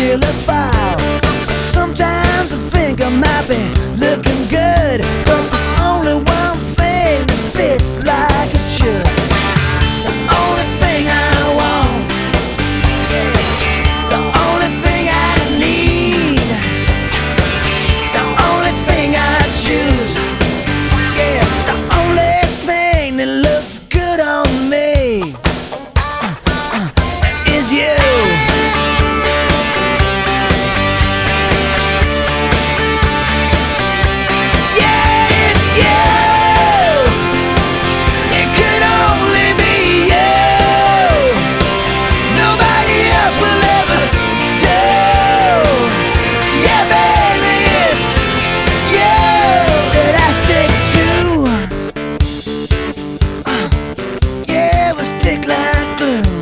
really file. Sometimes I think I might be looking good, but there's only one thing that fits like it should. The only thing I want, the only thing I need, the only thing I choose, yeah, the only thing that looks good on me is you. Like glue.